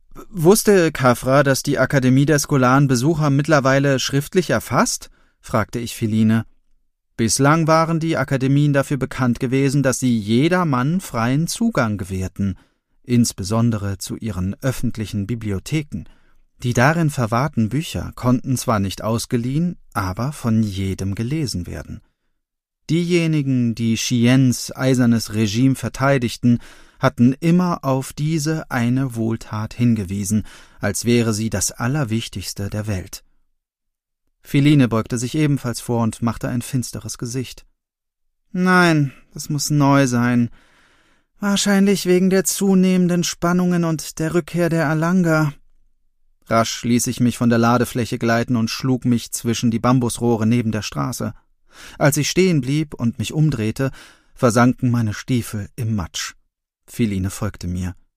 Wusste Khafra, dass die Akademie der Scholaren Besucher mittlerweile schriftlich erfasst? Fragte ich Philine. Bislang waren die Akademien dafür bekannt gewesen, dass sie jedermann freien Zugang gewährten, insbesondere zu ihren öffentlichen Bibliotheken. Die darin verwahrten Bücher konnten zwar nicht ausgeliehen, aber von jedem gelesen werden. Diejenigen, die Chiens eisernes Regime verteidigten, hatten immer auf diese eine Wohltat hingewiesen, als wäre sie das Allerwichtigste der Welt. Philine beugte sich ebenfalls vor und machte ein finsteres Gesicht. »Nein, das muss neu sein. Wahrscheinlich wegen der zunehmenden Spannungen und der Rückkehr der Alanga.« Rasch ließ ich mich von der Ladefläche gleiten und schlug mich zwischen die Bambusrohre neben der Straße. Als ich stehen blieb und mich umdrehte, versanken meine Stiefel im Matsch. Philine folgte mir.